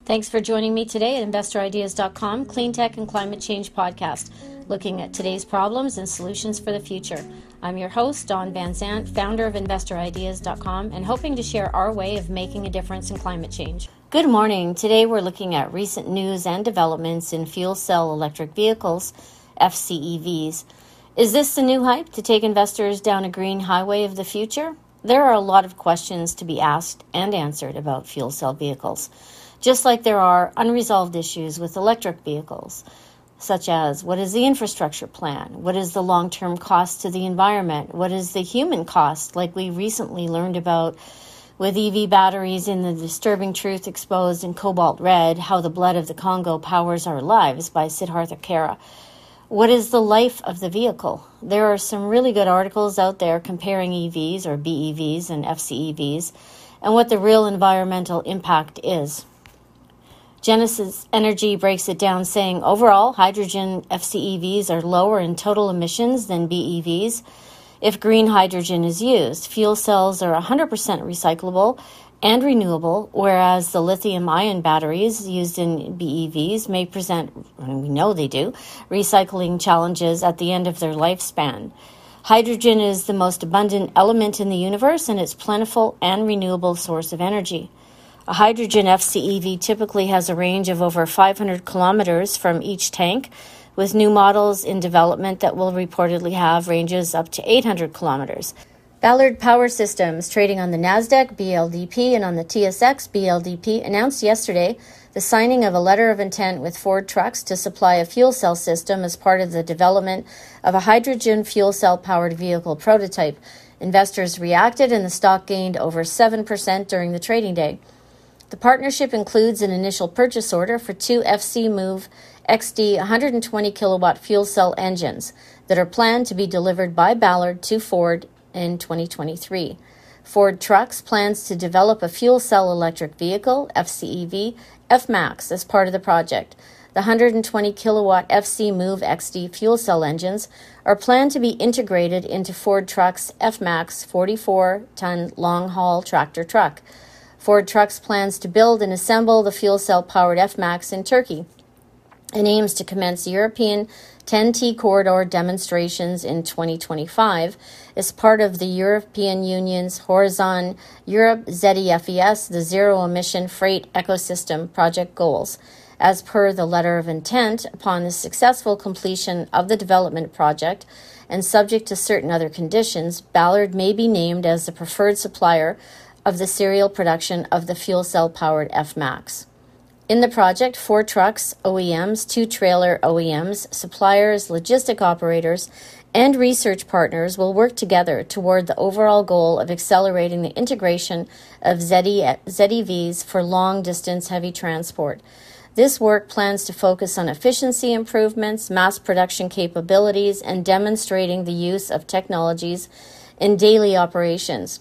Thanks for joining me today at InvestorIdeas.com, Clean Tech and Climate Change Podcast, looking at today's problems and solutions for the future. I'm your host, Dawn Van Zandt, founder of InvestorIdeas.com, and hoping to share our way of making a difference in climate change. Good morning. Today we're looking at recent news and developments in fuel cell electric vehicles, FCEVs. Is this the new hype to take investors down a green highway of the future? There are a lot of questions to be asked and answered about fuel cell vehicles. Just like there are unresolved issues with electric vehicles, such as what is the infrastructure plan? What is the long-term cost to the environment? What is the human cost, like we recently learned about with EV batteries in The Disturbing Truth Exposed in Cobalt Red, How the Blood of the Congo Powers Our Lives by Siddhartha Kara. What is the life of the vehicle? There are some really good articles out there comparing EVs or BEVs and FCEVs and what the real environmental impact is. Genesis Energy breaks it down saying, overall, hydrogen FCEVs are lower in total emissions than BEVs if green hydrogen is used. Fuel cells are 100% recyclable and renewable, whereas the lithium-ion batteries used in BEVs may present, and we know they do, recycling challenges at the end of their lifespan. Hydrogen is the most abundant element in the universe, and it's plentiful and renewable source of energy. A hydrogen FCEV typically has a range of over 500 kilometers from each tank, with new models in development that will reportedly have ranges up to 800 kilometers. Ballard Power Systems, trading on the Nasdaq BLDP and on the TSX BLDP, announced yesterday the signing of a letter of intent with Ford Trucks to supply a fuel cell system as part of the development of a hydrogen fuel cell powered vehicle prototype. Investors reacted and the stock gained over 7% during the trading day. The partnership includes an initial purchase order for two FCmove XD 120 kilowatt fuel cell engines that are planned to be delivered by Ballard to Ford in 2023. Ford Trucks plans to develop a fuel cell electric vehicle, FCEV, F-Max, as part of the project. The 120 kilowatt FCmove XD fuel cell engines are planned to be integrated into Ford Trucks F-Max 44-ton long-haul tractor truck. Ford Trucks plans to build and assemble the fuel cell-powered F-Max in Turkey and aims to commence European 10T corridor demonstrations in 2025 as part of the European Union's Horizon Europe ZEFES, the Zero Emission Freight Ecosystem Project goals. As per the letter of intent, upon the successful completion of the development project and subject to certain other conditions, Ballard may be named as the preferred supplier of the serial production of the fuel cell-powered F-Max. In the project, Ford Trucks, OEMs, two trailer OEMs, suppliers, logistic operators, and research partners will work together toward the overall goal of accelerating the integration of ZEVs for long-distance heavy transport. This work plans to focus on efficiency improvements, mass production capabilities, and demonstrating the use of technologies in daily operations.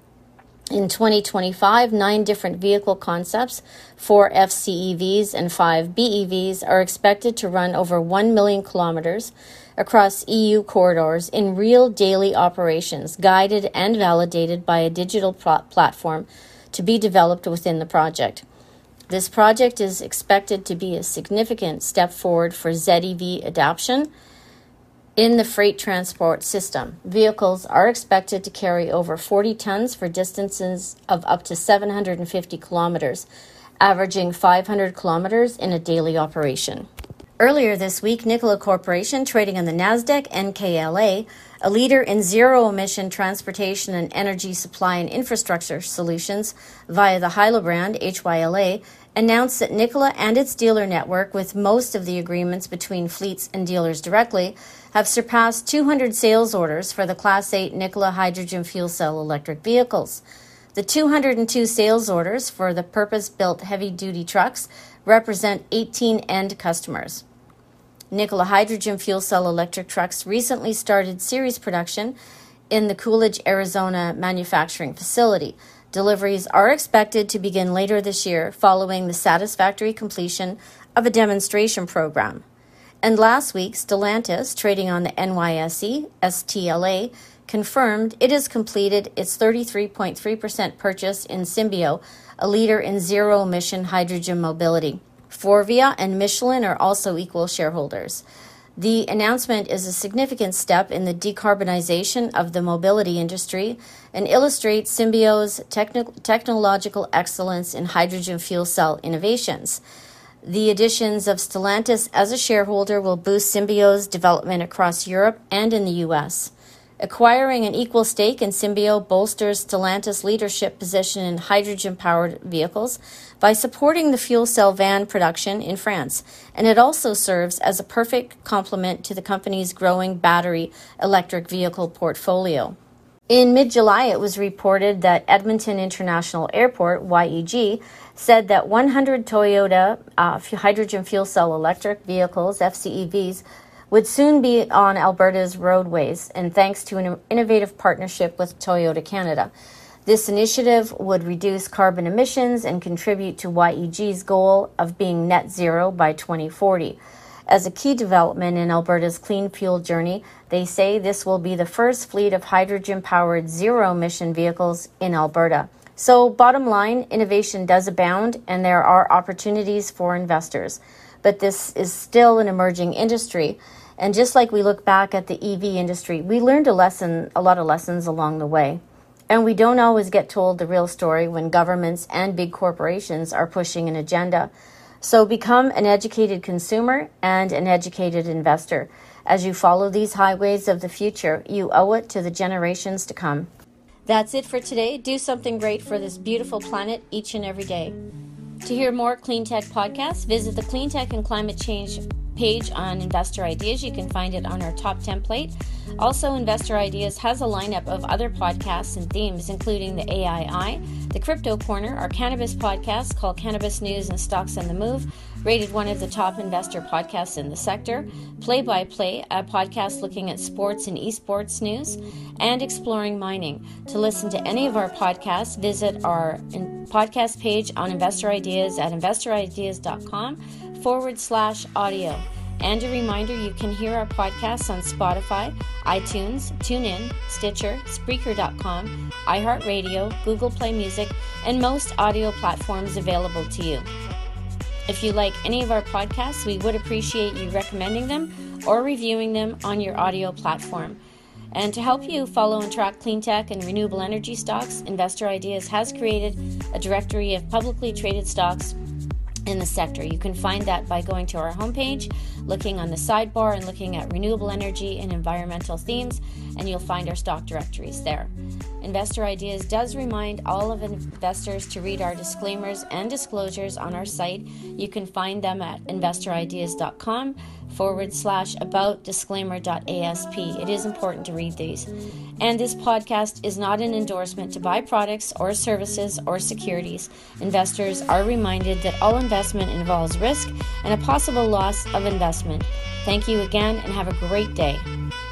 In 2025, 9 different vehicle concepts, 4 FCEVs and 5 BEVs, are expected to run over 1 million kilometers across EU corridors in real daily operations, guided and validated by a digital platform to be developed within the project. This project is expected to be a significant step forward for ZEV adoption in the freight transport system. Vehicles are expected to carry over 40 tons for distances of up to 750 kilometers, averaging 500 kilometers in a daily operation. Earlier this week, Nikola Corporation, trading on the Nasdaq NKLA, a leader in zero-emission transportation and energy supply and infrastructure solutions via the Hyla brand, HYLA, announced that Nikola and its dealer network, with most of the agreements between fleets and dealers directly, have surpassed 200 sales orders for the Class 8 Nikola hydrogen fuel cell electric vehicles. The 202 sales orders for the purpose-built heavy-duty trucks represent 18 end customers. Nikola hydrogen fuel cell electric trucks recently started series production in the Coolidge, Arizona manufacturing facility. Deliveries are expected to begin later this year following the satisfactory completion of a demonstration program. And last week, Stellantis, trading on the NYSE, STLA, confirmed it has completed its 33.3% purchase in Symbio, a leader in zero-emission hydrogen mobility. Forvia and Michelin are also equal shareholders. The announcement is a significant step in the decarbonization of the mobility industry and illustrates Symbio's technological excellence in hydrogen fuel cell innovations. The additions of Stellantis as a shareholder will boost Symbio's development across Europe and in the U.S. Acquiring an equal stake in Symbio bolsters Stellantis' leadership position in hydrogen-powered vehicles by supporting the fuel cell van production in France, and it also serves as a perfect complement to the company's growing battery electric vehicle portfolio. In mid-July, it was reported that Edmonton International Airport, YEG, said that 100 Toyota hydrogen fuel cell electric vehicles, FCEVs, would soon be on Alberta's roadways, and thanks to an innovative partnership with Toyota Canada. This initiative would reduce carbon emissions and contribute to YEG's goal of being net zero by 2040. As a key development in Alberta's clean fuel journey, they say this will be the first fleet of hydrogen-powered zero-emission vehicles in Alberta. So, bottom line, innovation does abound, and there are opportunities for investors. But this is still an emerging industry. And just like we look back at the EV industry, we learned a lot of lessons along the way. And we don't always get told the real story when governments and big corporations are pushing an agenda. So become an educated consumer and an educated investor. As you follow these highways of the future, you owe it to the generations to come. That's it for today. Do something great for this beautiful planet each and every day. To hear more Clean Tech podcasts, visit the Clean Tech and Climate Change page on Investor Ideas. You can find it on our top template. Also, Investor Ideas has a lineup of other podcasts and themes, including the AII, the Crypto Corner, our cannabis podcast called Cannabis News and Stocks on the Move, rated one of the top investor podcasts in the sector, Play by Play, a podcast looking at sports and esports news, and Exploring Mining. To listen to any of our podcasts, visit our podcast page on Investor Ideas at investorideas.com/audio. And a reminder, you can hear our podcasts on Spotify, iTunes, TuneIn, Stitcher, Spreaker.com, iHeartRadio, Google Play Music, and most audio platforms available to you. If you like any of our podcasts, we would appreciate you recommending them or reviewing them on your audio platform. And to help you follow and track clean tech and renewable energy stocks, Investor Ideas has created a directory of publicly traded stocks in the sector. You can find that by going to our homepage, looking on the sidebar and looking at renewable energy and environmental themes, and you'll find our stock directories there. Investor Ideas does remind all of investors to read our disclaimers and disclosures on our site. You can find them at investorideas.com/about-disclaimer.asp. It is important to read these. And this podcast is not an endorsement to buy products or services or securities. Investors are reminded that all investment involves risk and a possible loss of investment. Thank you again and have a great day.